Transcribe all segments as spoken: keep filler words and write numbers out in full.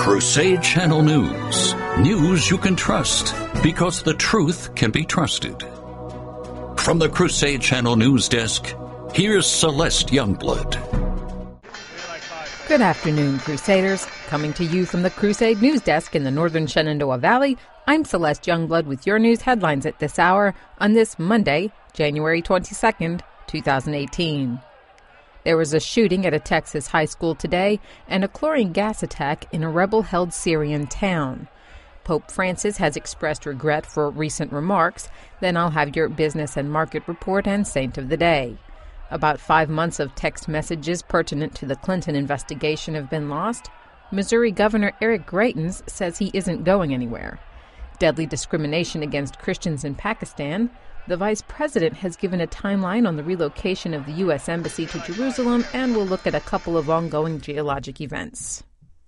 Crusade Channel News. News you can trust because the truth can be trusted. From the Crusade Channel News Desk, here's Celeste Youngblood. Good afternoon, Crusaders. Coming to you from the Crusade News Desk in the northern Shenandoah Valley, I'm Celeste Youngblood with your news headlines at this hour on this Monday, January twenty-second, twenty eighteen. There was a shooting at a Texas high school today and a chlorine gas attack in a rebel-held Syrian town. Pope Francis has expressed regret for recent remarks. Then I'll have your business and market report and saint of the day. About five months of text messages pertinent to the Clinton investigation have been lost. Missouri Governor Eric Greitens says he isn't going anywhere. Deadly discrimination against Christians in Pakistan. The vice president has given a timeline on the relocation of the U S Embassy to Jerusalem, and we'll look at a couple of ongoing geologic events.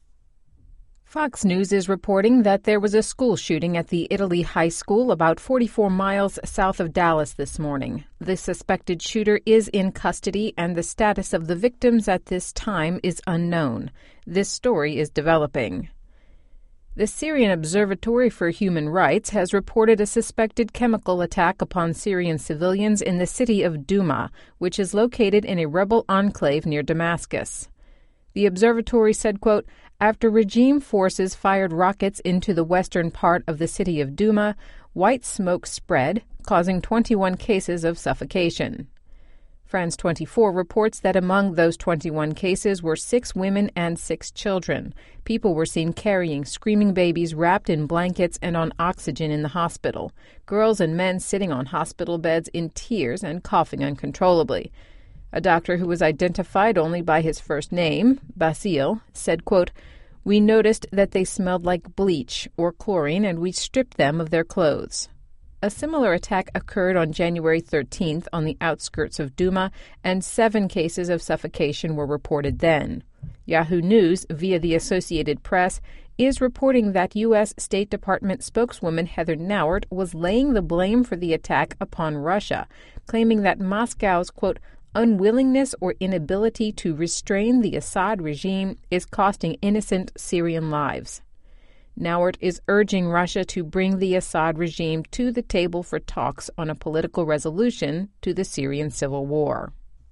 Fox News is reporting that there was a school shooting at the Italy High School about forty-four miles south of Dallas this morning. The suspected shooter is in custody, and the status of the victims at this time is unknown. This story is developing. The Syrian Observatory for Human Rights has reported a suspected chemical attack upon Syrian civilians in the city of Douma, which is located in a rebel enclave near Damascus. The observatory said, quote, after regime forces fired rockets into the western part of the city of Douma, white smoke spread, causing twenty-one cases of suffocation. France twenty-four reports that among those twenty-one cases were six women and six children. People were seen carrying screaming babies wrapped in blankets and on oxygen in the hospital. Girls and men sitting on hospital beds in tears and coughing uncontrollably. A doctor who was identified only by his first name, Basile, said, quote, we noticed that they smelled like bleach or chlorine and we stripped them of their clothes. A similar attack occurred on January thirteenth on the outskirts of Douma, and seven cases of suffocation were reported then. Yahoo News, via the Associated Press, is reporting that U S State Department spokeswoman Heather Nauert was laying the blame for the attack upon Russia, claiming that Moscow's, quote, unwillingness or inability to restrain the Assad regime is costing innocent Syrian lives. Nauert is urging Russia to bring the Assad regime to the table for talks on a political resolution to the Syrian civil war.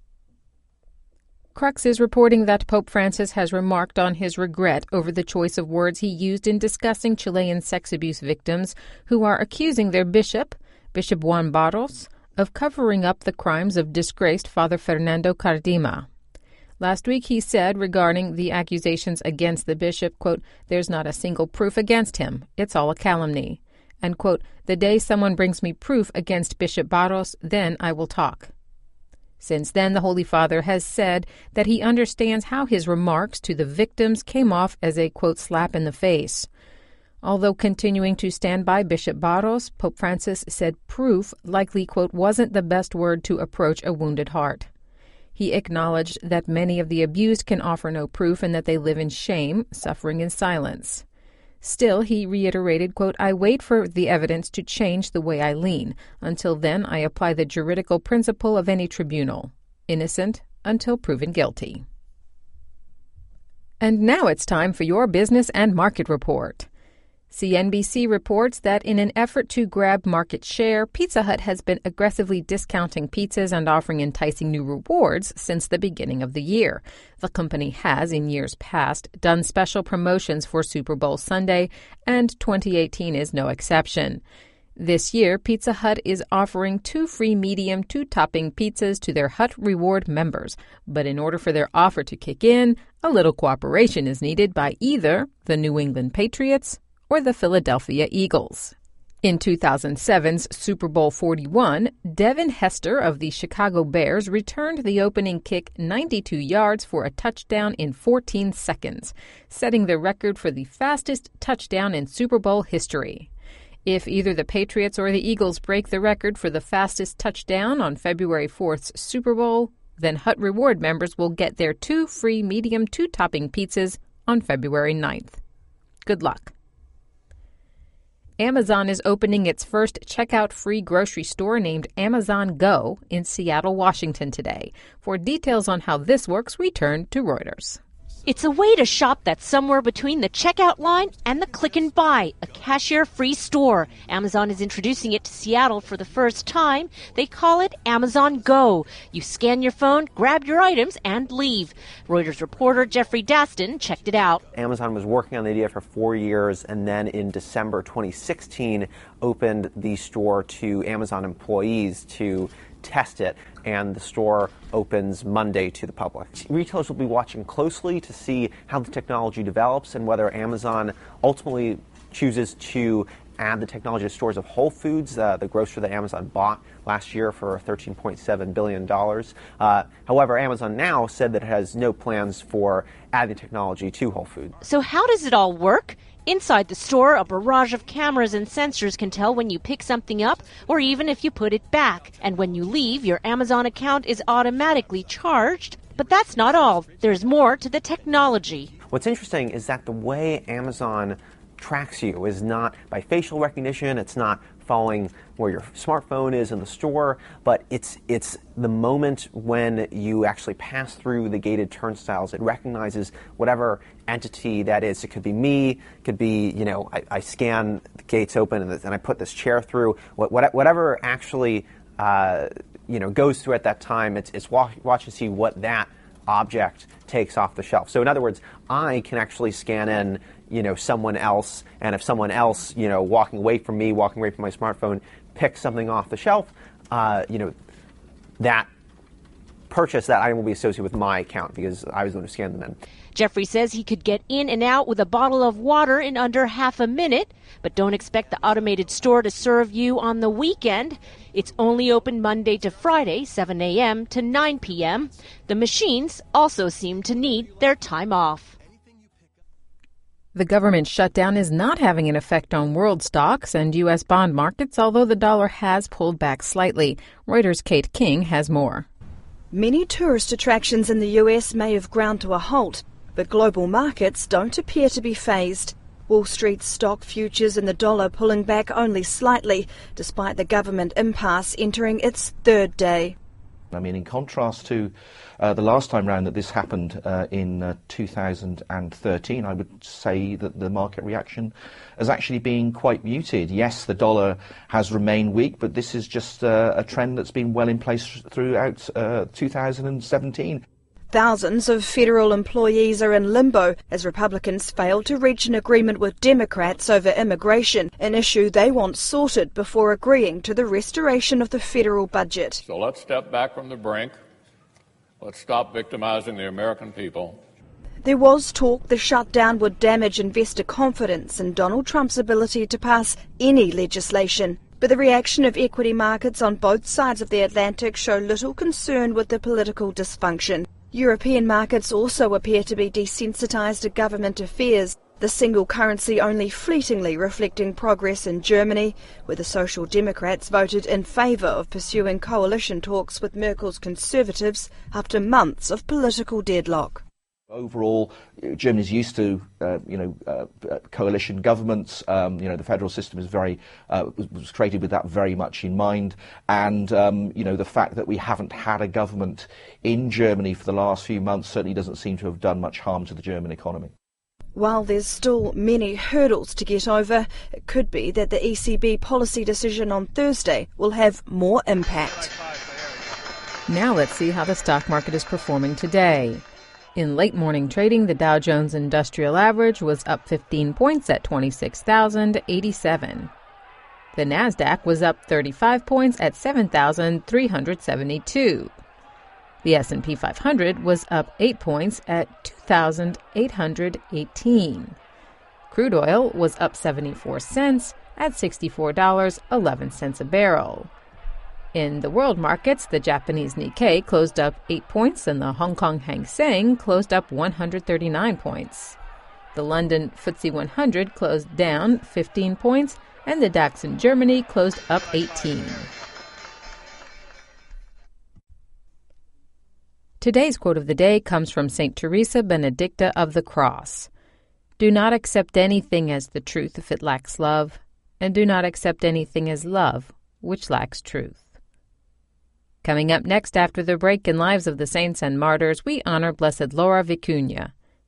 Crux is reporting that Pope Francis has remarked on his regret over the choice of words he used in discussing Chilean sex abuse victims who are accusing their bishop, Bishop Juan Barros, of covering up the crimes of disgraced Father Fernando Cardima. Last week he said regarding the accusations against the bishop, quote, there's not a single proof against him. It's all a calumny. And, quote, the day someone brings me proof against Bishop Barros, then I will talk. Since then, the Holy Father has said that he understands how his remarks to the victims came off as a, quote, slap in the face. Although continuing to stand by Bishop Barros, Pope Francis said proof likely, quote, wasn't the best word to approach a wounded heart. He acknowledged that many of the abused can offer no proof and that they live in shame, suffering in silence. Still, he reiterated, quote, I wait for the evidence to change the way I lean. Until then, I apply the juridical principle of any tribunal. Innocent until proven guilty. And now it's time for your business and market report. C N B C reports that in an effort to grab market share, Pizza Hut has been aggressively discounting pizzas and offering enticing new rewards since the beginning of the year. The company has, in years past, done special promotions for Super Bowl Sunday, and twenty eighteen is no exception. This year, Pizza Hut is offering two free medium, two-topping pizzas to their Hut Reward members. But in order for their offer to kick in, a little cooperation is needed by either the New England Patriots or the Philadelphia Eagles. In two thousand seven's Super Bowl forty-one, Devin Hester of the Chicago Bears returned the opening kick ninety-two yards for a touchdown in fourteen seconds, setting the record for the fastest touchdown in Super Bowl history. If either the Patriots or the Eagles break the record for the fastest touchdown on February fourth's Super Bowl, then Hut Reward members will get their two free medium two-topping pizzas on February ninth. Good luck. Amazon is opening its first checkout-free grocery store named Amazon Go in Seattle, Washington today. For details on how this works, we turn to Reuters. It's a way to shop that's somewhere between the checkout line and the click and buy, a cashier-free store. Amazon is introducing it to Seattle for the first time. They call it Amazon Go. You scan your phone, grab your items, and leave. Reuters reporter Jeffrey Daston checked it out. Amazon was working on the idea for four years, and then in December twenty sixteen opened the store to Amazon employees to test it, and the store opens Monday to the public. Retailers will be watching closely to see how the technology develops and whether Amazon ultimately chooses to add the technology to stores of Whole Foods, uh, the grocer that Amazon bought last year for thirteen point seven billion dollars. Uh, however, Amazon now said that it has no plans for adding technology to Whole Foods. So how does it all work? Inside the store, a barrage of cameras and sensors can tell when you pick something up or even if you put it back. And when you leave, your Amazon account is automatically charged. But that's not all. There's more to the technology. What's interesting is that the way Amazon tracks you is not by facial recognition, it's not following where your smartphone is in the store, but it's it's the moment when you actually pass through the gated turnstiles. It recognizes whatever entity that is. It could be me, it could be, you know, I, I scan the gates open and, and I put this chair through. What, what, whatever actually, uh, you know, goes through at that time, it's, it's watch, watch and see what that object takes off the shelf. So in other words, I can actually scan in, you know, someone else, and if someone else, you know, walking away from me, walking away from my smartphone, picks something off the shelf, uh, you know, that purchase, that item will be associated with my account because I was the one who scanned them in. Jeffrey says he could get in and out with a bottle of water in under half a minute, but don't expect the automated store to serve you on the weekend. It's only open Monday to Friday, seven a.m. to nine p.m. The machines also seem to need their time off. The government shutdown is not having an effect on world stocks and U S bond markets, although the dollar has pulled back slightly. Reuters' Kate King has more. Many tourist attractions in the U S may have ground to a halt, but global markets don't appear to be phased. Wall Street stock futures and the dollar pulling back only slightly, despite the government impasse entering its third day. I mean, in contrast to uh, the last time round that this happened uh, in uh, two thousand thirteen, I would say that the market reaction has actually been quite muted. Yes, the dollar has remained weak, but this is just uh, a trend that's been well in place throughout uh, two thousand seventeen. Thousands of federal employees are in limbo as Republicans fail to reach an agreement with Democrats over immigration, an issue they want sorted before agreeing to the restoration of the federal budget. So let's step back from the brink. Let's stop victimizing the American people. There was talk the shutdown would damage investor confidence in Donald Trump's ability to pass any legislation. But the reaction of equity markets on both sides of the Atlantic show little concern with the political dysfunction. European markets also appear to be desensitized to government affairs, the single currency only fleetingly reflecting progress in Germany, where the Social Democrats voted in favour of pursuing coalition talks with Merkel's Conservatives after months of political deadlock. Overall, Germany's used to, uh, you know, uh, coalition governments. Um, you know, the federal system is very uh, was, was created with that very much in mind. And um, you know, the fact that we haven't had a government in Germany for the last few months certainly doesn't seem to have done much harm to the German economy. While there's still many hurdles to get over, it could be that the E C B policy decision on Thursday will have more impact. Now let's see how the stock market is performing today. In late morning trading, the Dow Jones Industrial Average was up fifteen points at twenty-six thousand eighty-seven. The Nasdaq was up thirty-five points at seven thousand three hundred seventy-two. The S and P five hundred was up eight points at two thousand eight hundred eighteen. Crude oil was up seventy-four cents at sixty-four dollars and eleven cents a barrel. In the world markets, the Japanese Nikkei closed up eight points and the Hong Kong Hang Seng closed up one hundred thirty-nine points. The London F T S E one hundred closed down fifteen points and the DAX in Germany closed up eighteen. Today's quote of the day comes from Saint Teresa Benedicta of the Cross. Do not accept anything as the truth if it lacks love, and do not accept anything as love which lacks truth. Coming up next after the break in Lives of the Saints and Martyrs, we honor Blessed Laura Vicuña.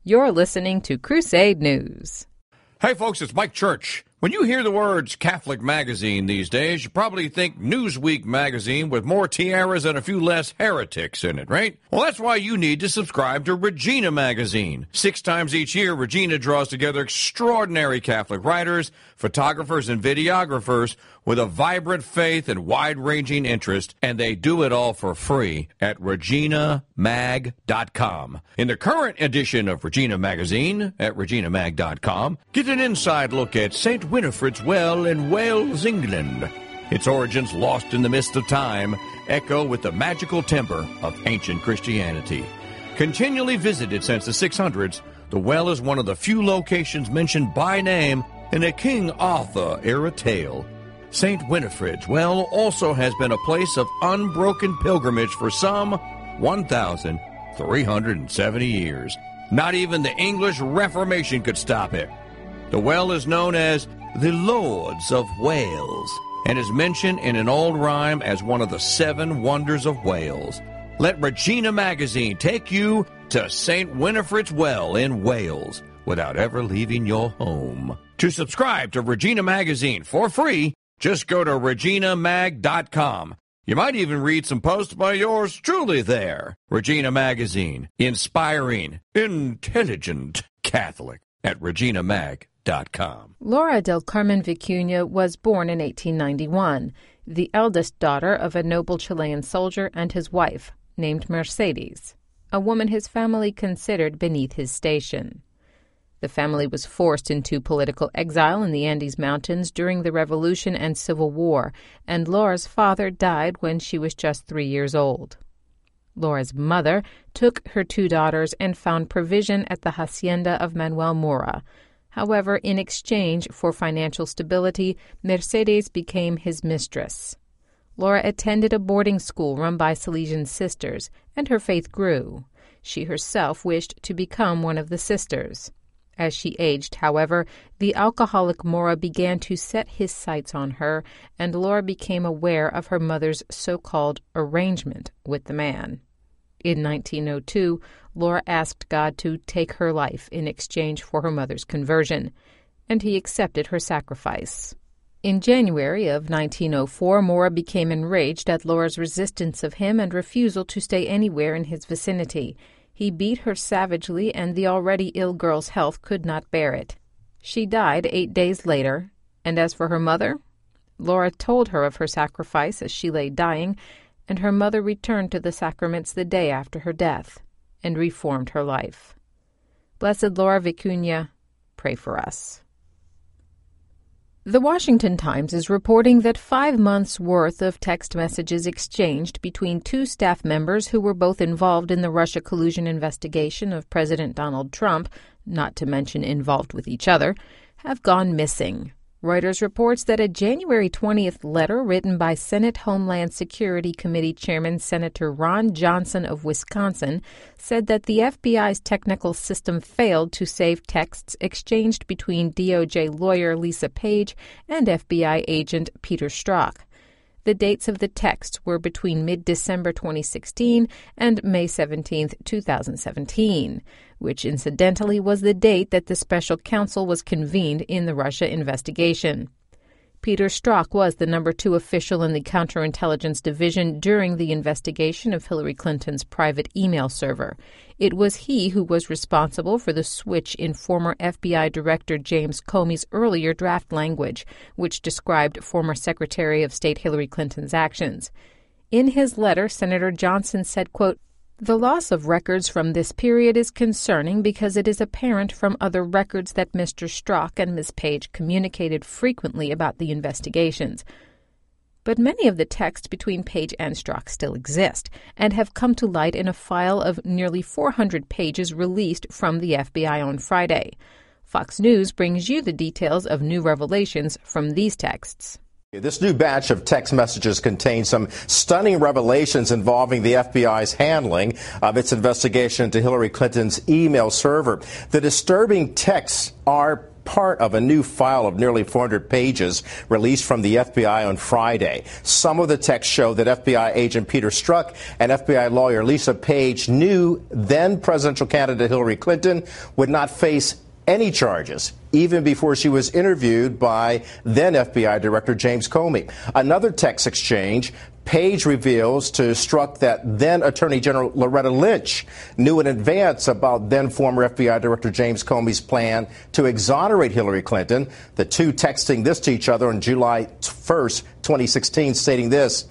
You're listening to Crusade News. Hey, folks, it's Mike Church. When you hear the words Catholic magazine these days, you probably think Newsweek magazine with more tiaras and a few less heretics in it, right? Well, that's why you need to subscribe to Regina magazine. Six times each year, Regina draws together extraordinary Catholic writers, photographers, and videographers with a vibrant faith and wide-ranging interest, and they do it all for free at regina mag dot com. In the current edition of Regina magazine at regina mag dot com, get an inside look at Saint Winifred's Well in Wales, England. Its origins, lost in the mist of time, echo with the magical timbre of ancient Christianity. Continually visited since the six hundreds, the well is one of the few locations mentioned by name in a King Arthur-era tale. Saint Winifred's Well also has been a place of unbroken pilgrimage for some one thousand three hundred seventy years. Not even the English Reformation could stop it. The well is known as the Lords of Wales and is mentioned in an old rhyme as one of the seven wonders of Wales. Let Regina magazine take you to Saint Winifred's Well in Wales without ever leaving your home. To subscribe to Regina magazine for free, just go to regina mag dot com. You might even read some posts by yours truly there. Regina magazine, inspiring, intelligent Catholic at regina mag dot com. Laura del Carmen Vicuña was born in eighteen ninety-one, the eldest daughter of a noble Chilean soldier and his wife, named Mercedes, a woman his family considered beneath his station. The family was forced into political exile in the Andes Mountains during the Revolution and Civil War, and Laura's father died when she was just three years old. Laura's mother took her two daughters and found provision at the hacienda of Manuel Mora. However, in exchange for financial stability, Mercedes became his mistress. Laura attended a boarding school run by Salesian sisters, and her faith grew. She herself wished to become one of the sisters. As she aged, however, the alcoholic Mora began to set his sights on her, and Laura became aware of her mother's so-called arrangement with the man. In nineteen oh two, Laura asked God to take her life in exchange for her mother's conversion, and he accepted her sacrifice. In January of nineteen oh four, Mora became enraged at Laura's resistance of him and refusal to stay anywhere in his vicinity. He beat her savagely, and the already ill girl's health could not bear it. She died eight days later, and as for her mother, Laura told her of her sacrifice as she lay dying, and her mother returned to the sacraments the day after her death and reformed her life. Blessed Laura Vicuña, pray for us. The Washington Times is reporting that five months' worth of text messages exchanged between two staff members who were both involved in the Russia collusion investigation of President Donald Trump, not to mention involved with each other, have gone missing. Reuters reports that a January twentieth letter written by Senate Homeland Security Committee Chairman Senator Ron Johnson of Wisconsin said that the F B I's technical system failed to save texts exchanged between D O J lawyer Lisa Page and F B I agent Peter Strzok. The dates of the texts were between mid-December twenty sixteen and May seventeenth, twenty seventeen, which incidentally was the date that the special counsel was convened in the Russia investigation. Peter Strzok was the number two official in the counterintelligence division during the investigation of Hillary Clinton's private email server. It was he who was responsible for the switch in former F B I Director James Comey's earlier draft language, which described former Secretary of State Hillary Clinton's actions. In his letter, Senator Johnson said, quote, "The loss of records from this period is concerning because it is apparent from other records that Mister Strzok and Miz Page communicated frequently about the investigations. But many of the texts between Page and Strzok still exist and have come to light in a file of nearly four hundred pages released from the F B I on Friday. Fox News brings you the details of new revelations from these texts. This new batch of text messages contains some stunning revelations involving the F B I's handling of its investigation into Hillary Clinton's email server. The disturbing texts are part of a new file of nearly four hundred pages released from the F B I on Friday. Some of the texts show that F B I agent Peter Strzok and F B I lawyer Lisa Page knew then presidential candidate Hillary Clinton would not face any charges, even before she was interviewed by then F B I Director James Comey. Another text exchange, Page reveals to Strzok that then Attorney General Loretta Lynch knew in advance about then former F B I Director James Comey's plan to exonerate Hillary Clinton. The two texting this to each other on July first, twenty sixteen, stating this: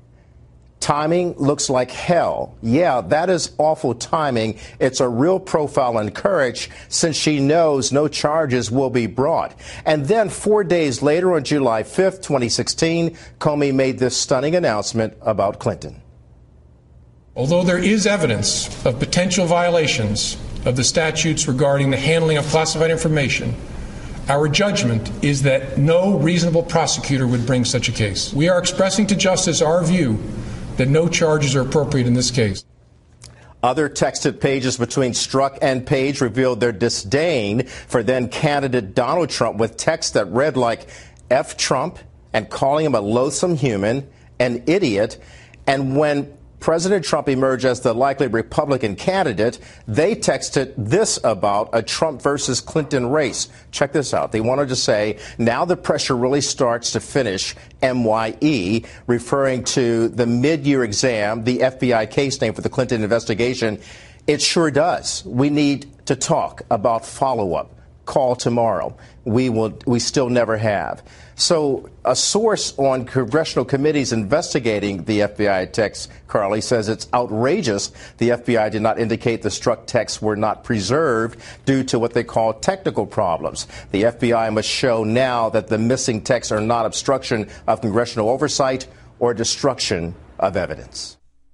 "Timing looks like hell. Yeah, that is awful timing. It's a real profile in courage since she knows no charges will be brought." And then four days later, on July fifth, twenty sixteen, Comey made this stunning announcement about Clinton. Although there is evidence of potential violations of the statutes regarding the handling of classified information, our judgment is that no reasonable prosecutor would bring such a case. We are expressing to justice our view that no charges are appropriate in this case. Other texted pages between Strzok and Page revealed their disdain for then candidate Donald Trump, with texts that read like F Trump and calling him a loathsome human, an idiot. And when President Trump emerged as the likely Republican candidate, they texted this about a Trump versus Clinton race. Check this out. They wanted to say, now the pressure really starts to finish M Y E, referring to the mid-year exam, the F B I case name for the Clinton investigation. It sure does. We need to talk about follow-up. Call tomorrow. We will. We still never have. So a source on congressional committees investigating the F B I text, Carly, says it's outrageous the F B I did not indicate the Strzok texts were not preserved due to what they call technical problems. The F B I must show now that the missing texts are not obstruction of congressional oversight or destruction of evidence.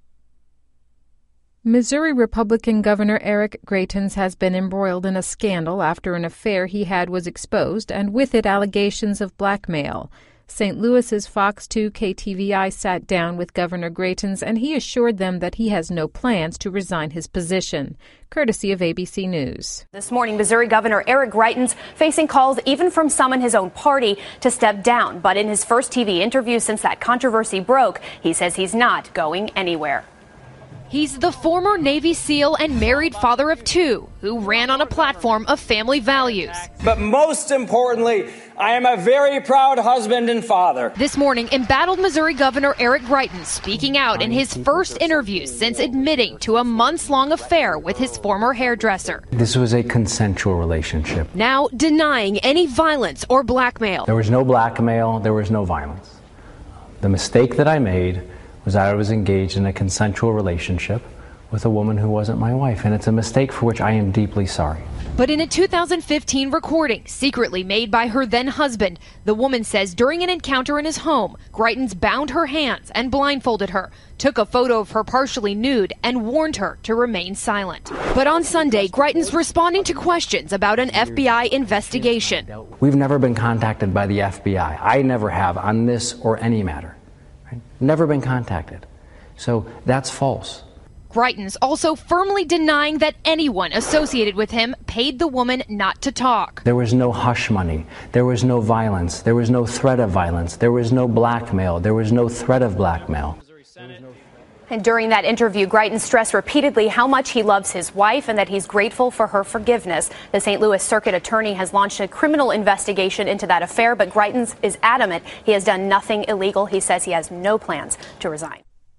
Missouri Republican Governor Eric Greitens has been embroiled in a scandal after an affair he had was exposed, and with it allegations of blackmail. Saint Louis's Fox two K T V I sat down with Governor Greitens, and he assured them that he has no plans to resign his position. Courtesy of A B C News. This morning, Missouri Governor Eric Greitens facing calls even from some in his own party to step down. But in his first T V interview since that controversy broke, he says he's not going anywhere. He's the former Navy SEAL and married father of two who ran on a platform of family values. But most importantly, I am a very proud husband and father. This morning, embattled Missouri Governor Eric Greitens speaking out in his first interview since admitting to a months-long affair with his former hairdresser. This was a consensual relationship. Now denying any violence or blackmail. There was no blackmail, there was no violence. The mistake that I made was that I was engaged in a consensual relationship with a woman who wasn't my wife, and it's a mistake for which I am deeply sorry. But in a two thousand fifteen recording secretly made by her then husband, the woman says during an encounter in his home, Greitens bound her hands and blindfolded her, took a photo of her partially nude, and warned her to remain silent. But on Sunday, Greitens responding to questions about an F B I investigation. We've never been contacted by the F B I. I never have on this or any matter. Right? Never been contacted. So that's false. Greitens also firmly denying that anyone associated with him paid the woman not to talk. There was no hush money. There was no violence. There was no threat of violence. There was no blackmail. There was no threat of blackmail. And during that interview, Greitens stressed repeatedly how much he loves his wife and that he's grateful for her forgiveness. The Saint Louis Circuit Attorney has launched a criminal investigation into that affair, but Greitens is adamant he has done nothing illegal. He says he has no plans to resign.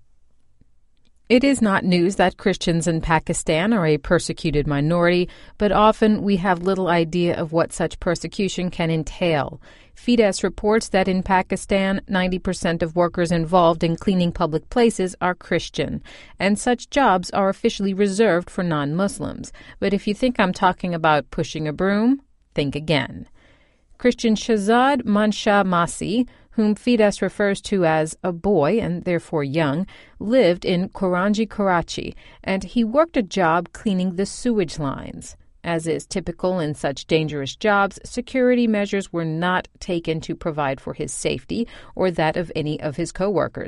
It is not news that Christians in Pakistan are a persecuted minority, but often we have little idea of what such persecution can entail. Fides reports that in Pakistan, ninety percent of workers involved in cleaning public places are Christian, and such jobs are officially reserved for non-Muslims. But if you think I'm talking about pushing a broom, think again. Christian Shahzad Mansha Masi, whom Fides refers to as a boy and therefore young, lived in Korangi, Karachi, and he worked a job cleaning the sewage lines. As is typical in such dangerous jobs, security measures were not taken to provide for his safety or that of any of his co-workers.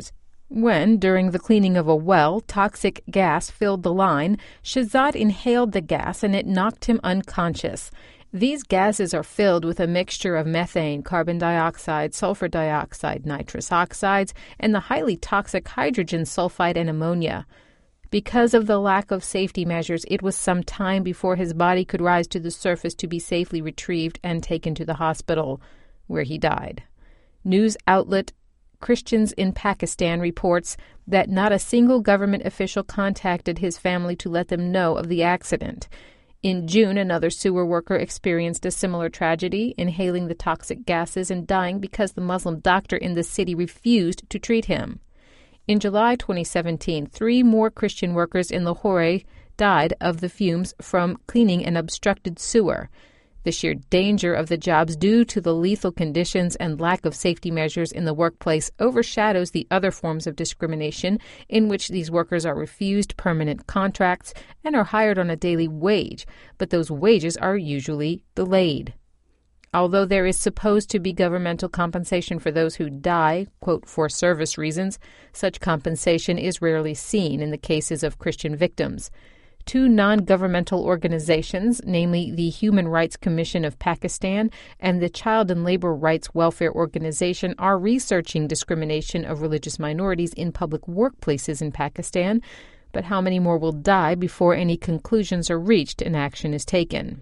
When, during the cleaning of a well, toxic gas filled the line, Shahzad inhaled the gas and it knocked him unconscious. These gases are filled with a mixture of methane, carbon dioxide, sulfur dioxide, nitrous oxides, and the highly toxic hydrogen sulfide and ammonia. Because of the lack of safety measures, it was some time before his body could rise to the surface to be safely retrieved and taken to the hospital, where he died. News outlet Christians in Pakistan reports that not a single government official contacted his family to let them know of the accident. In June, another sewer worker experienced a similar tragedy, inhaling the toxic gases and dying because the Muslim doctor in the city refused to treat him. In July twenty seventeen, three more Christian workers in Lahore died of the fumes from cleaning an obstructed sewer. The sheer danger of the jobs due to the lethal conditions and lack of safety measures in the workplace overshadows the other forms of discrimination in which these workers are refused permanent contracts and are hired on a daily wage, but those wages are usually delayed. Although there is supposed to be governmental compensation for those who die, quote, for service reasons, such compensation is rarely seen in the cases of Christian victims. Two non-governmental organizations, namely the Human Rights Commission of Pakistan and the Child and Labor Rights Welfare Organization, are researching discrimination of religious minorities in public workplaces in Pakistan. But how many more will die before any conclusions are reached and action is taken?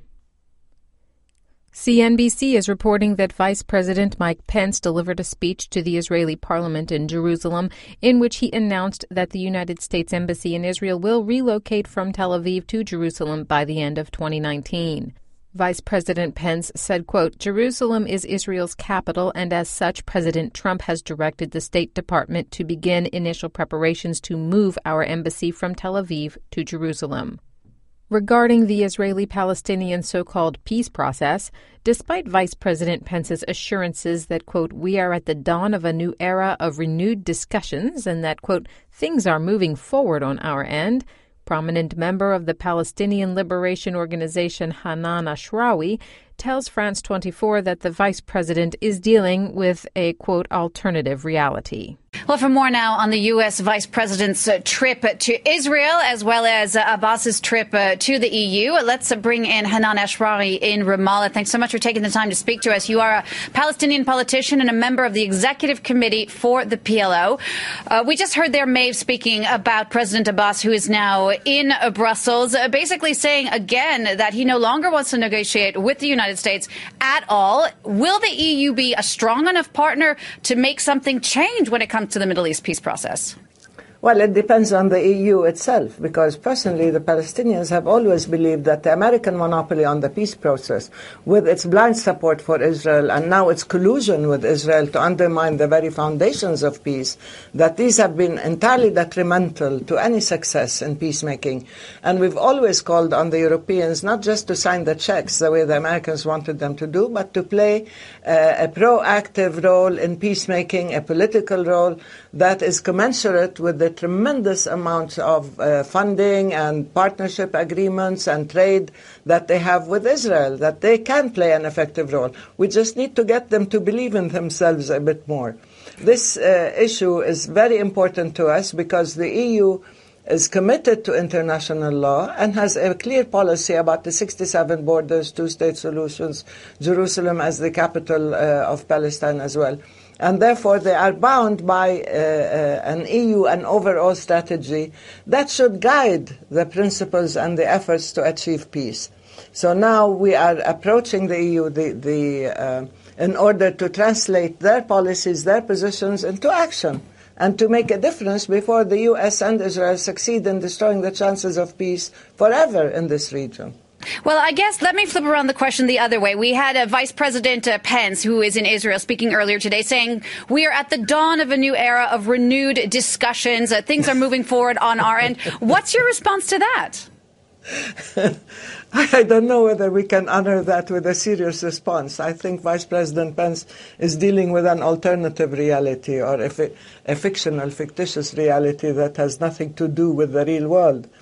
C N B C is reporting that Vice President Mike Pence delivered a speech to the Israeli parliament in Jerusalem in which he announced that the United States Embassy in Israel will relocate from Tel Aviv to Jerusalem by the end of twenty nineteen. Vice President Pence said, quote, Jerusalem is Israel's capital, and as such, President Trump has directed the State Department to begin initial preparations to move our embassy from Tel Aviv to Jerusalem. Regarding the Israeli-Palestinian so-called peace process, despite Vice President Pence's assurances that, quote, we are at the dawn of a new era of renewed discussions and that, quote, things are moving forward on our end, prominent member of the Palestinian Liberation Organization Hanan Ashrawi tells France twenty-four that the vice president is dealing with a, quote, alternative reality. Well, for more now on the U S vice president's uh, trip to Israel, as well as uh, Abbas's trip uh, to the E U, let's uh, bring in Hanan Ashrawi in Ramallah. Thanks so much for taking the time to speak to us. You are a Palestinian politician and a member of the executive committee for the P L O. Uh, we just heard there Maeve speaking about President Abbas, who is now in uh, Brussels, uh, basically saying again that he no longer wants to negotiate with the United States at all. Will the E U be a strong enough partner to make something change when it comes to the Middle East peace process? Well, it depends on the E U itself, because personally the Palestinians have always believed that the American monopoly on the peace process, with its blind support for Israel and now its collusion with Israel to undermine the very foundations of peace, that these have been entirely detrimental to any success in peacemaking. And we've always called on the Europeans not just to sign the checks the way the Americans wanted them to do, but to play uh, a proactive role in peacemaking, a political role that is commensurate with the tremendous amounts of uh, funding and partnership agreements and trade that they have with Israel, that they can play an effective role. We just need to get them to believe in themselves a bit more. This uh, issue is very important to us because the E U is committed to international law and has a clear policy about the sixty-seven borders, two-state solutions, Jerusalem as the capital uh, of Palestine as well. And therefore, they are bound by uh, uh, an E U and overall strategy that should guide the principles and the efforts to achieve peace. So now we are approaching the E U the, the, uh, in order to translate their policies, their positions into action, and to make a difference before the U S and Israel succeed in destroying the chances of peace forever in this region. Well, I guess let me flip around the question the other way. We had a Vice President uh, Pence, who is in Israel, speaking earlier today, saying we are at the dawn of a new era of renewed discussions. Uh, things are moving forward on our end. What's your response to that? I don't know whether we can honor that with a serious response. I think Vice President Pence is dealing with an alternative reality or a, fi- a fictional, fictitious reality that has nothing to do with the real world.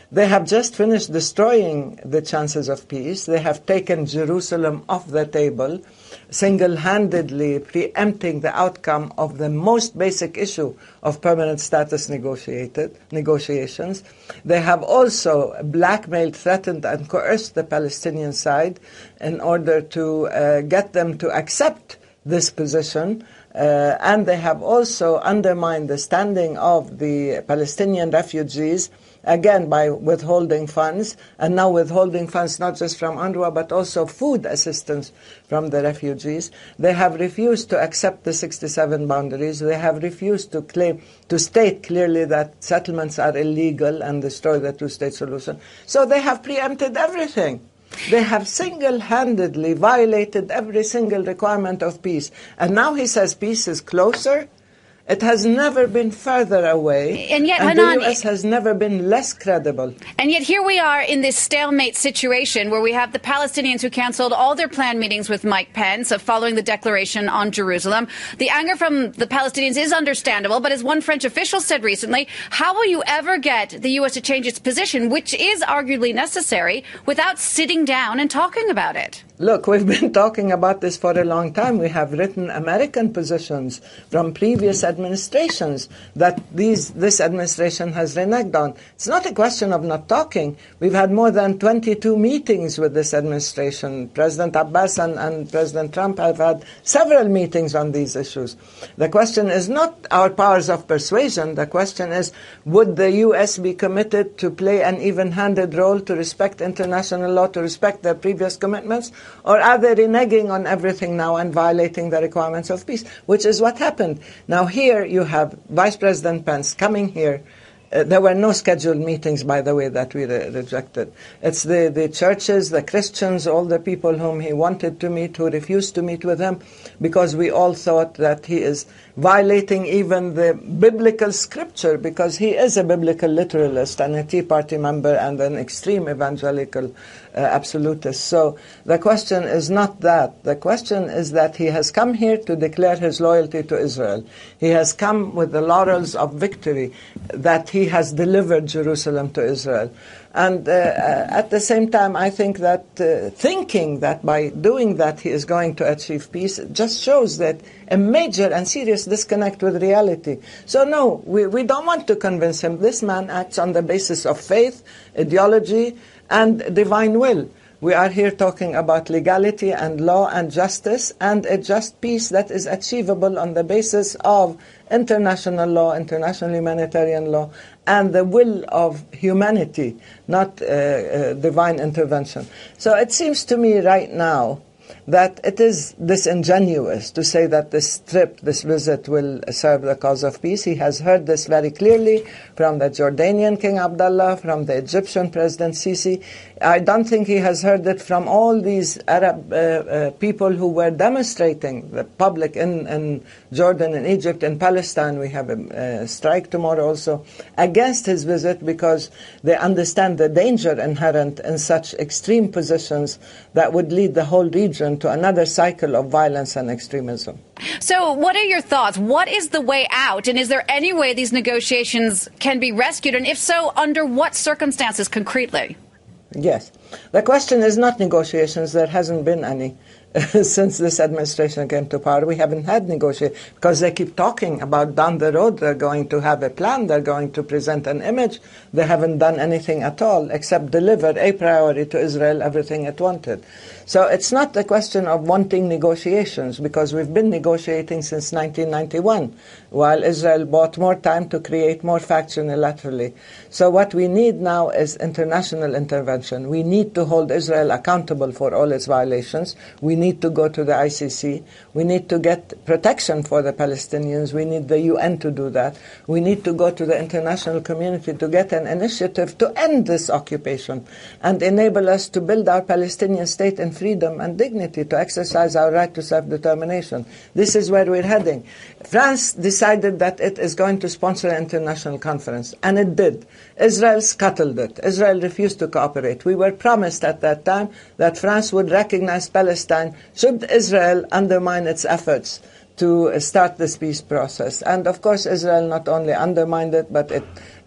They have just finished destroying the chances of peace. They have taken Jerusalem off the table, single-handedly preempting the outcome of the most basic issue of permanent status negotiated negotiations. They have also blackmailed, threatened, and coerced the Palestinian side in order to uh, get them to accept this position. Uh, and they have also undermined the standing of the Palestinian refugees, again by withholding funds, and now withholding funds not just from UNRWA but also food assistance from the refugees. They have refused to accept the sixty-seven boundaries. They have refused to claim, to state clearly that settlements are illegal and destroy the two-state solution. So they have preempted everything. They have single-handedly violated every single requirement of peace. And now he says peace is closer. It has never been further away, and yet, and Hanan, the U S has never been less credible. And yet here we are in this stalemate situation where we have the Palestinians who canceled all their planned meetings with Mike Pence following the declaration on Jerusalem. The anger from the Palestinians is understandable, but as one French official said recently, how will you ever get the U S to change its position, which is arguably necessary, without sitting down and talking about it? Look, we've been talking about this for a long time. We have written American positions from previous administrations that these, this administration has reneged on. It's not a question of not talking. We've had more than twenty-two meetings with this administration. President Abbas and, and President Trump have had several meetings on these issues. The question is not our powers of persuasion. The question is, would the U S be committed to play an even-handed role, to respect international law, to respect their previous commitments? Or are they reneging on everything now and violating the requirements of peace, which is what happened. Now here you have Vice President Pence coming here. Uh, there were no scheduled meetings, by the way, that we re- rejected. It's the, the churches, the Christians, all the people whom he wanted to meet, who refused to meet with him, because we all thought that he is violating even the biblical scripture, because he is a biblical literalist and a Tea Party member and an extreme evangelical uh, absolutist. So the question is not that. The question is that he has come here to declare his loyalty to Israel. He has come with the laurels of victory, that he has delivered Jerusalem to Israel. And uh, at the same time, I think that uh, thinking that by doing that he is going to achieve peace just shows that a major and serious disconnect with reality. So no, we, we don't want to convince him. This man acts on the basis of faith, ideology, and divine will. We are here talking about legality and law and justice, and a just peace that is achievable on the basis of international law, international humanitarian law, and the will of humanity, not uh, uh, divine intervention. So it seems to me right now that it is disingenuous to say that this trip, this visit, will serve the cause of peace. He has heard this very clearly from the Jordanian King Abdullah, from the Egyptian President Sisi. I don't think he has heard it from all these Arab uh, uh, people who were demonstrating, the public in, in Jordan, in Egypt, in Palestine. We have a, a strike tomorrow also against his visit, because they understand the danger inherent in such extreme positions that would lead the whole region to another cycle of violence and extremism. So what are your thoughts? What is the way out? And is there any way these negotiations can be rescued? And if so, under what circumstances concretely? Yes. The question is not negotiations. There hasn't been any since this administration came to power. We haven't had negotiations because they keep talking about down the road they're going to have a plan, they're going to present an image. They haven't done anything at all except deliver a priori to Israel everything it wanted. So it's not a question of wanting negotiations, because we've been negotiating since nineteen ninety-one, while Israel bought more time to create more facts unilaterally. So what we need now is international intervention. We need to hold Israel accountable for all its violations. We need to go to the I C C. We need to get protection for the Palestinians. We need the U N to do that. We need to go to the international community to get an initiative to end this occupation and enable us to build our Palestinian state in freedom and dignity, to exercise our right to self-determination. This is where we're heading. France decided that it is going to sponsor an international conference, and it did. Israel scuttled it. Israel refused to cooperate. We were promised at that time that France would recognize Palestine should Israel undermine its efforts to start this peace process. And of course, Israel not only undermined it, but it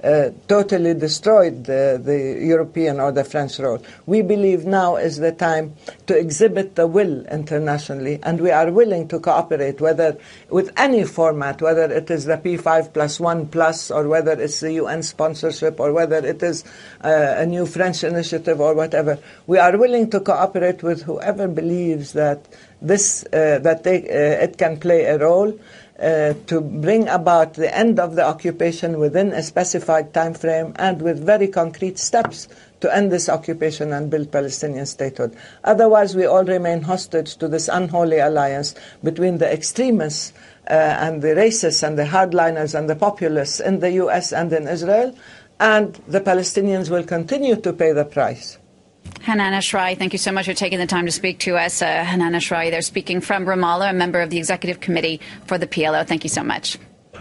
uh, totally destroyed the, the European or the French role. We believe now is the time to exhibit the will internationally, and we are willing to cooperate, whether with any format, whether it is the P five plus one plus, or whether it's the U N sponsorship, or whether it is uh, a new French initiative or whatever. We are willing to cooperate with whoever believes that this uh, that they, uh, it can play a role uh, to bring about the end of the occupation within a specified time frame, and with very concrete steps to end this occupation and build Palestinian statehood. Otherwise, we all remain hostage to this unholy alliance between the extremists uh, and the racists and the hardliners and the populists in the U S and in Israel, and the Palestinians will continue to pay the price. Hanan Ashrawi, thank you so much for taking the time to speak to us. Uh, Hanan Ashrawi, they're speaking from Ramallah, a member of the Executive Committee for the P L O. Thank you so much.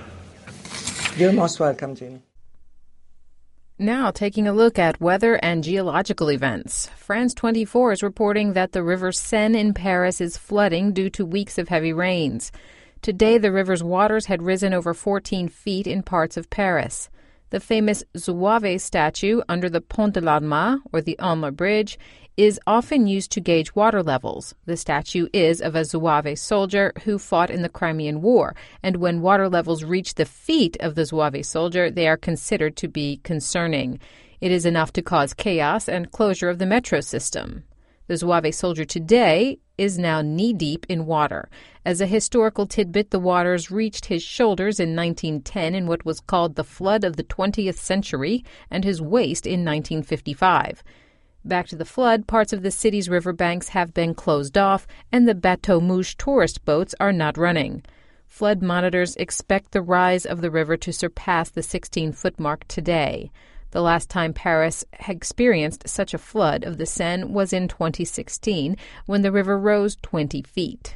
You're most welcome, Jeannie. Now, taking a look at weather and geological events. France twenty-four is reporting that the river Seine in Paris is flooding due to weeks of heavy rains. Today, the river's waters had risen over fourteen feet in parts of Paris. The famous Zouave statue under the Pont de l'Alma, or the Alma Bridge, is often used to gauge water levels. The statue is of a Zouave soldier who fought in the Crimean War, and when water levels reach the feet of the Zouave soldier, they are considered to be concerning. It is enough to cause chaos and closure of the metro system. The Zouave soldier today is now knee-deep in water. As a historical tidbit, the waters reached his shoulders in nineteen ten in what was called the flood of the twentieth century, and his waist in nineteen fifty-five. Back to the flood, parts of the city's riverbanks have been closed off, and the Bateau Mouche tourist boats are not running. Flood monitors expect the rise of the river to surpass the sixteen-foot mark today. The last time Paris experienced such a flood of the Seine was in twenty sixteen, when the river rose twenty feet.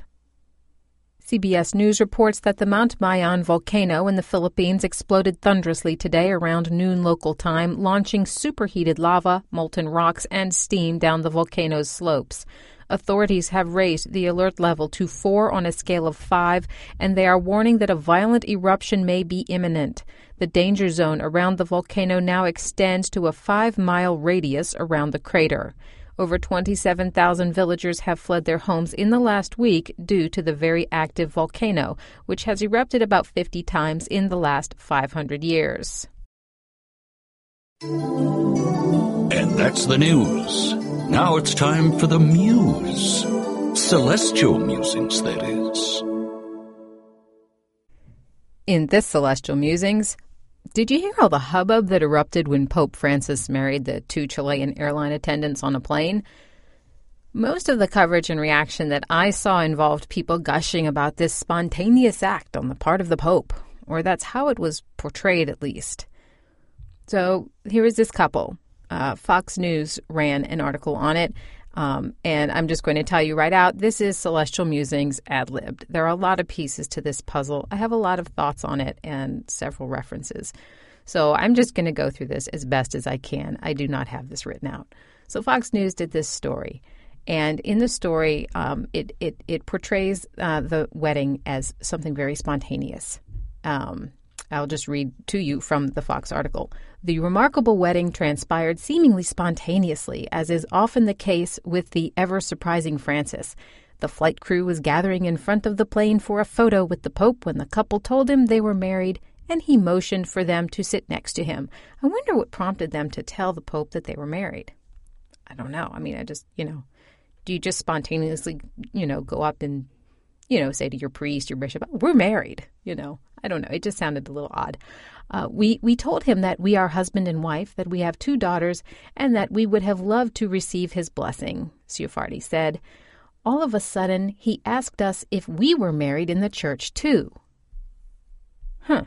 C B S News reports that the Mount Mayon volcano in the Philippines exploded thunderously today around noon local time, launching superheated lava, molten rocks, and steam down the volcano's slopes. Authorities have raised the alert level to four on a scale of five, and they are warning that a violent eruption may be imminent. The danger zone around the volcano now extends to a five-mile radius around the crater. Over twenty-seven thousand villagers have fled their homes in the last week due to the very active volcano, which has erupted about fifty times in the last five hundred years. And that's the news. Now it's time for the Muse. Celestial musings, that is. In this Celestial Musings, did you hear all the hubbub that erupted when Pope Francis married the two Chilean airline attendants on a plane? Most of the coverage and reaction that I saw involved people gushing about this spontaneous act on the part of the Pope, or that's how it was portrayed at least. So here is this couple. Uh, Fox News ran an article on it, um, and I'm just going to tell you right out, this is Celestial Musings ad-libbed. There are a lot of pieces to this puzzle. I have a lot of thoughts on it and several references. So I'm just going to go through this as best as I can. I do not have this written out. So Fox News did this story, and in the story, um, it, it, it portrays uh, the wedding as something very spontaneous. Um I'll just read to you from the Fox article. The remarkable wedding transpired seemingly spontaneously, as is often the case with the ever-surprising Francis. The flight crew was gathering in front of the plane for a photo with the Pope when the couple told him they were married, and he motioned for them to sit next to him. I wonder what prompted them to tell the Pope that they were married. I don't know. I mean, I just, you know, do you just spontaneously, you know, go up and, you know, say to your priest, your bishop, we're married, you know? I don't know. It just sounded a little odd. Uh, we, we told him that we are husband and wife, that we have two daughters, and that we would have loved to receive his blessing, Cioffardi said. All of a sudden, he asked us if we were married in the church, too. Huh.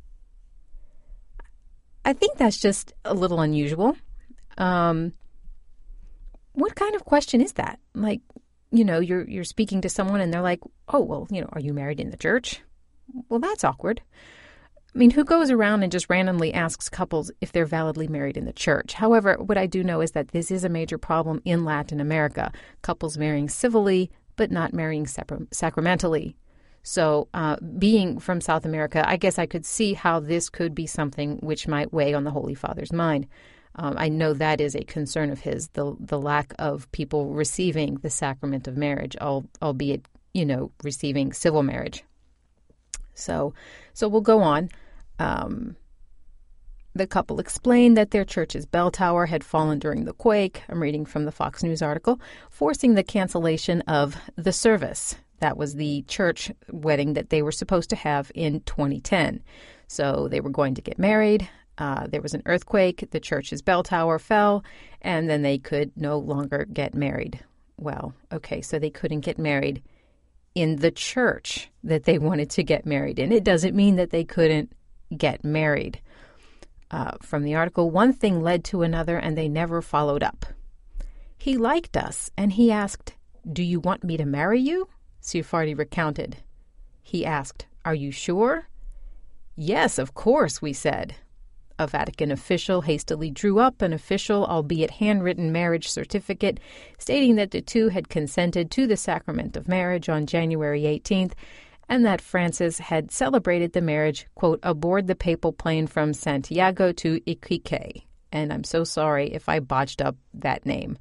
I think that's just a little unusual. Um, what kind of question is that? Like, you know, you're you're speaking to someone and they're like, oh, well, you know, are you married in the church? Well, that's awkward. I mean, who goes around and just randomly asks couples if they're validly married in the church? However, what I do know is that this is a major problem in Latin America. Couples marrying civilly, but not marrying separ- sacramentally. So uh, being from South America, I guess I could see how this could be something which might weigh on the Holy Father's mind. Um, I know that is a concern of his, the the lack of people receiving the sacrament of marriage, albeit, you know, receiving civil marriage. So, so we'll go on. Um, the couple explained that their church's bell tower had fallen during the quake. I'm reading from the Fox News article, forcing the cancellation of the service. That was the church wedding that they were supposed to have in twenty ten. So they were going to get married. Uh, there was an earthquake. The church's bell tower fell, and then they could no longer get married. Well, okay, so they couldn't get married in the church that they wanted to get married in. It doesn't mean that they couldn't get married. Uh, from the article, one thing led to another, and they never followed up. He liked us, and he asked, "Do you want me to marry you?" Ciufardi recounted. He asked, "Are you sure?" "Yes, of course," we said. A Vatican official hastily drew up an official, albeit handwritten, marriage certificate stating that the two had consented to the sacrament of marriage on January eighteenth and that Francis had celebrated the marriage, quote, aboard the papal plane from Santiago to Iquique. And I'm so sorry if I botched up that name.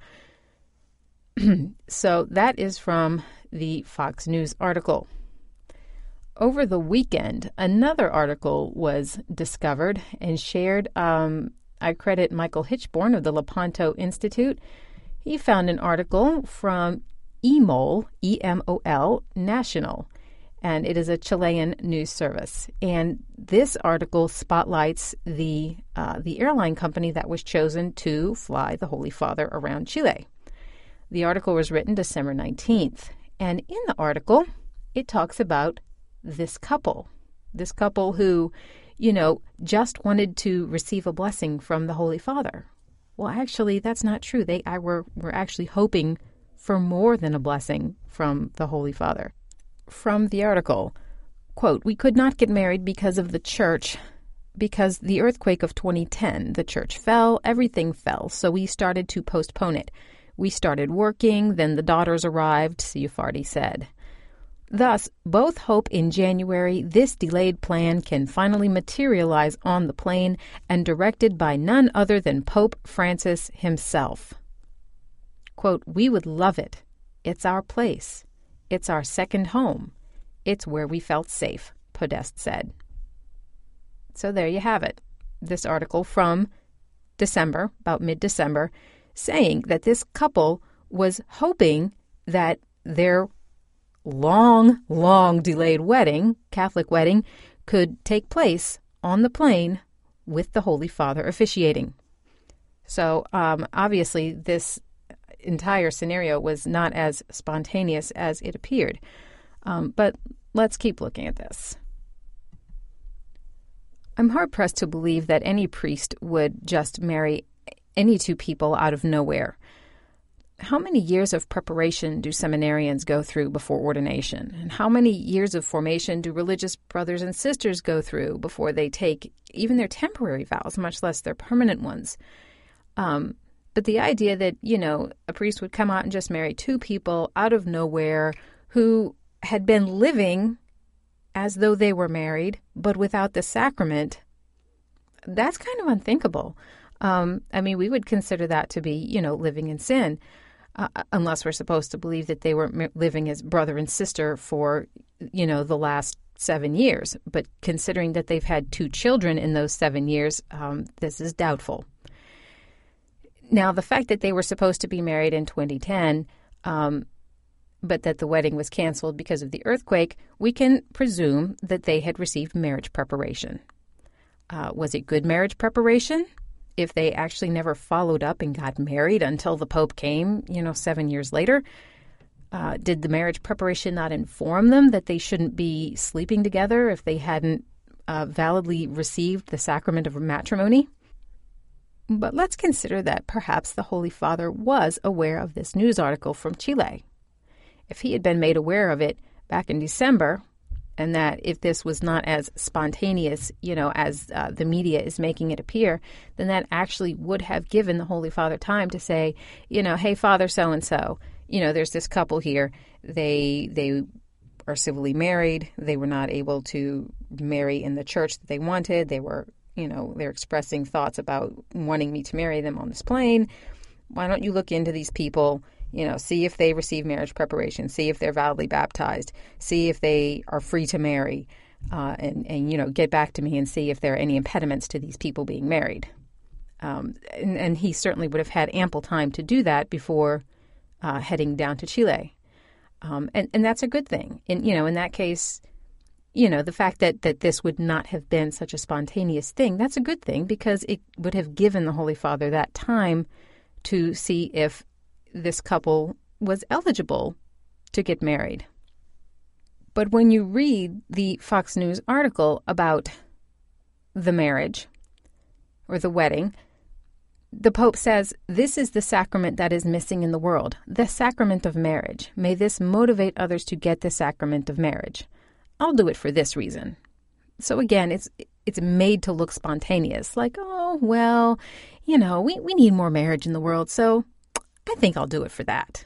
So that is from the Fox News article. Over the weekend, another article was discovered and shared. Um, I credit Michael Hitchborn of the Lepanto Institute. He found an article from E M O L, E M O L, National, and it is a Chilean news service. And this article spotlights the uh, the airline company that was chosen to fly the Holy Father around Chile. The article was written December nineteenth, and in the article, it talks about this couple, this couple who, you know, just wanted to receive a blessing from the Holy Father. Well, actually, that's not true. They I were, were actually hoping for more than a blessing from the Holy Father. From the article, quote, "We could not get married because of the church, because the earthquake of twenty ten, the church fell, everything fell, so we started to postpone it. We started working, then the daughters arrived," Ciufardi said. Thus, both hope in January this delayed plan can finally materialize on the plane and directed by none other than Pope Francis himself. Quote, "We would love it. It's our place. It's our second home. It's where we felt safe," Podest said. So there you have it. This article from December, about mid-December, saying that this couple was hoping that their long, long delayed wedding, Catholic wedding, could take place on the plane with the Holy Father officiating. So um, obviously this entire scenario was not as spontaneous as it appeared. Um, but let's keep looking at this. I'm hard-pressed to believe that any priest would just marry any two people out of nowhere. How many years of preparation do seminarians go through before ordination? And how many years of formation do religious brothers and sisters go through before they take even their temporary vows, much less their permanent ones? Um, but the idea that, you know, a priest would come out and just marry two people out of nowhere who had been living as though they were married, but without the sacrament, that's kind of unthinkable. Um, I mean, we would consider that to be, you know, living in sin. Uh, unless we're supposed to believe that they were living as brother and sister for, you know, the last seven years. But considering that they've had two children in those seven years, um, this is doubtful. Now, the fact that they were supposed to be married in twenty ten, um, but that the wedding was canceled because of the earthquake, we can presume that they had received marriage preparation. Uh, was it good marriage preparation? If they actually never followed up and got married until the Pope came, you know, seven years later, uh, did the marriage preparation not inform them that they shouldn't be sleeping together if they hadn't uh, validly received the sacrament of matrimony? But let's consider that perhaps the Holy Father was aware of this news article from Chile. If he had been made aware of it back in December, and that if this was not as spontaneous, you know, as uh, the media is making it appear, then that actually would have given the Holy Father time to say, you know, hey, Father so-and-so, you know, there's this couple here. They they are civilly married. They were not able to marry in the church that they wanted. They were, you know, they're expressing thoughts about wanting me to marry them on this plane. Why don't you look into these people, you know, see if they receive marriage preparation, see if they're validly baptized, see if they are free to marry, uh, and, and, you know, get back to me and see if there are any impediments to these people being married. Um, and, and he certainly would have had ample time to do that before uh, heading down to Chile. Um, and, and that's a good thing. In, you know, in that case, you know, the fact that, that this would not have been such a spontaneous thing, that's a good thing because it would have given the Holy Father that time to see if this couple was eligible to get married. But when you read the Fox News article about the marriage or the wedding, the Pope says, "This is the sacrament that is missing in the world, the sacrament of marriage. May this motivate others to get the sacrament of marriage. I'll do it for this reason." So again, it's it's made to look spontaneous, like, oh, well, you know, we, we need more marriage in the world, so I think I'll do it for that.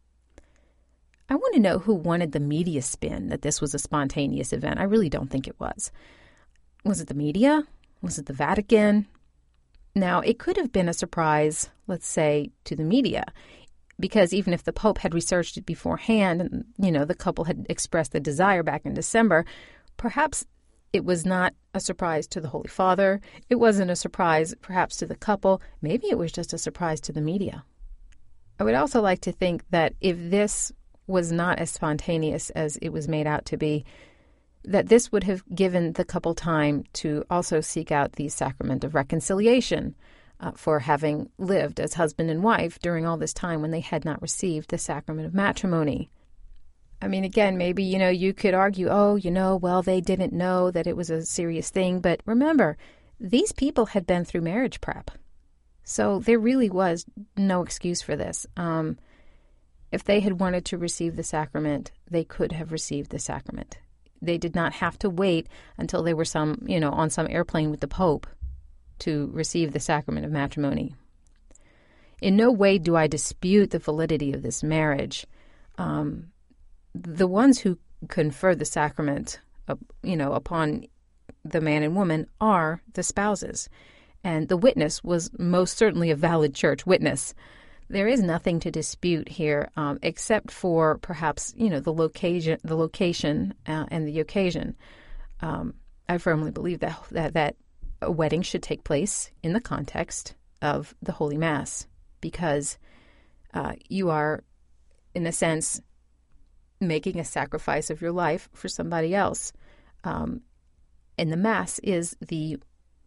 I want to know who wanted the media spin that this was a spontaneous event. I really don't think it was. Was it the media? Was it the Vatican? Now, it could have been a surprise, let's say, to the media, because even if the Pope had researched it beforehand and, you know, the couple had expressed the desire back in December, perhaps it was not a surprise to the Holy Father. It wasn't a surprise, perhaps, to the couple. Maybe it was just a surprise to the media. I would also like to think that if this was not as spontaneous as it was made out to be, that this would have given the couple time to also seek out the sacrament of reconciliation uh, for having lived as husband and wife during all this time when they had not received the sacrament of matrimony. I mean, again, maybe, you know, you could argue, oh, you know, well, they didn't know that it was a serious thing. But remember, these people had been through marriage prep. So there really was no excuse for this. Um, if they had wanted to receive the sacrament, they could have received the sacrament. They did not have to wait until they were some, you know, on some airplane with the Pope to receive the sacrament of matrimony. In no way do I dispute the validity of this marriage. Um, the ones who confer the sacrament, uh, you know, upon the man and woman are the spouses. And the witness was most certainly a valid church witness. There is nothing to dispute here, um, except for perhaps, you know, the location, the location, uh, and the occasion. Um, I firmly believe that, that that a wedding should take place in the context of the Holy Mass, because uh, you are, in a sense, making a sacrifice of your life for somebody else. Um, and the Mass is the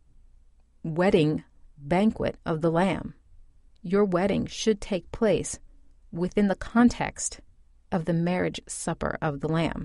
wedding banquet of the Lamb. Your wedding should take place within the context of the marriage supper of the Lamb.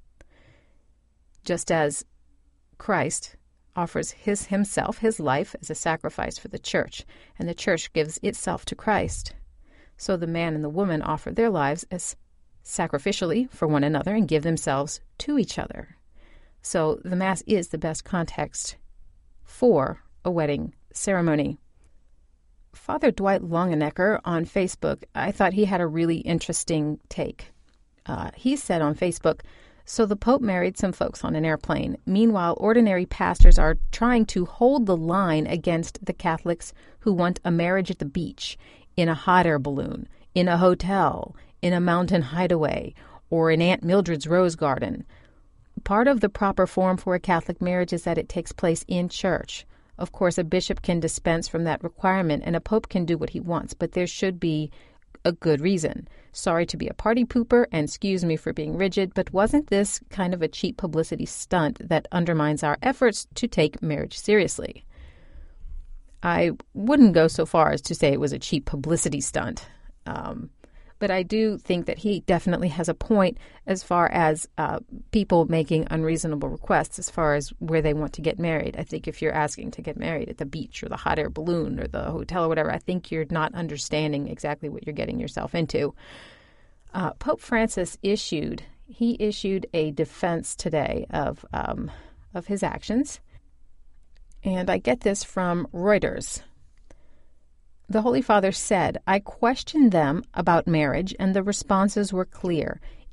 Just as Christ offers his himself, his life, as a sacrifice for the church, and the church gives itself to Christ, so the man and the woman offer their lives as sacrificially for one another and give themselves to each other. So the Mass is the best context for a wedding ceremony. Father Dwight Longenecker on Facebook, I thought he had a really interesting take. Uh, he said on Facebook, "So the Pope married some folks on an airplane. Meanwhile, ordinary pastors are trying to hold the line against the Catholics who want a marriage at the beach, in a hot air balloon, in a hotel, in a mountain hideaway, or in Aunt Mildred's rose garden. Part of the proper form for a Catholic marriage is that it takes place in church. Of course, a bishop can dispense from that requirement, and a pope can do what he wants, but there should be a good reason. Sorry to be a party pooper, and excuse me for being rigid, but wasn't this kind of a cheap publicity stunt that undermines our efforts to take marriage seriously?" I wouldn't go so far as to say it was a cheap publicity stunt. Um, but I do think that he definitely has a point as far as uh, people making unreasonable requests as far as where they want to get married. I think if you're asking to get married at the beach or the hot air balloon or the hotel or whatever, I think you're not understanding exactly what you're getting yourself into. Uh, Pope Francis issued, he issued a defense today of um, of his actions. And I get this from Reuters. The Holy Father said, "I questioned them about marriage, and the responses were clear.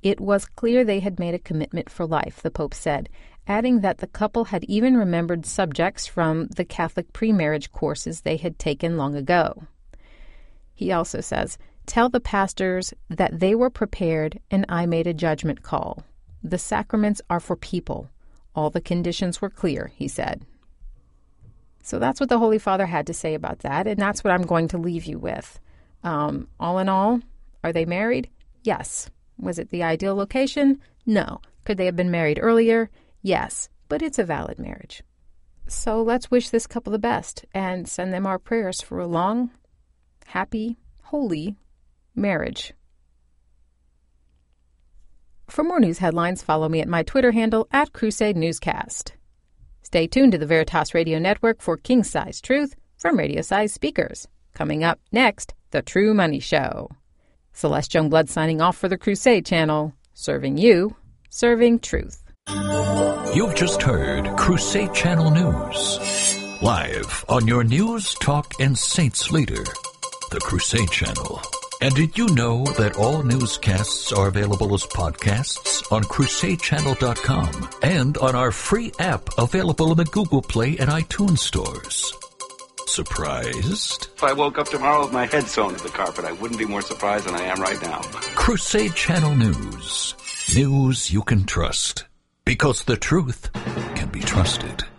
It was clear they had made a commitment for life, the Pope said, adding that the couple had even remembered subjects from the Catholic pre-marriage courses they had taken long ago. He also says, "Tell the pastors that they were prepared and I made a judgment call. The sacraments are for people. All the conditions were clear," he said. So that's what the Holy Father had to say about that, and that's what I'm going to leave you with. Um, all in all, are they married? Yes. Was it the ideal location? No. Could they have been married earlier? Yes. But it's a valid marriage. So let's wish this couple the best and send them our prayers for a long, happy, holy marriage. For more news headlines, follow me at my Twitter handle at Crusade Newscast. Stay tuned to the Veritas Radio Network for king-size truth from radio-sized speakers. Coming up next, The True Money Show. Celeste Youngblood signing off for the Crusade Channel, serving you, serving truth. You've just heard Crusade Channel News. Live on your news, talk, and saints leader, the Crusade Channel. And did you know that all newscasts are available as podcasts on crusade channel dot com and on our free app available in the Google Play and iTunes stores? Surprised? If I woke up tomorrow with my head sewn to the carpet, I wouldn't be more surprised than I am right now. Crusade Channel News. News you can trust. Because the truth can be trusted.